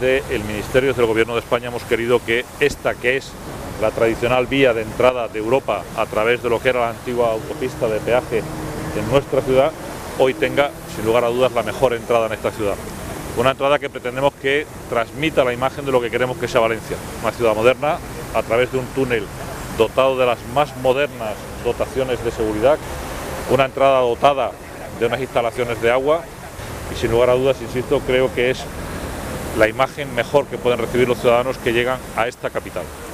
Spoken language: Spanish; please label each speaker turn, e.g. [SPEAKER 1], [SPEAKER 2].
[SPEAKER 1] desde el Ministerio, desde el Gobierno de España, hemos querido que esta, que es la tradicional vía de entrada de Europa a través de lo que era la antigua autopista de peaje en nuestra ciudad, hoy tenga, sin lugar a dudas, la mejor entrada en esta ciudad. Una entrada que pretendemos que transmita la imagen de lo que queremos que sea Valencia, una ciudad moderna a través de un túnel dotado de las más modernas dotaciones de seguridad, una entrada dotada de unas instalaciones de agua y, sin lugar a dudas, insisto, creo que es la imagen mejor que pueden recibir los ciudadanos que llegan a esta capital.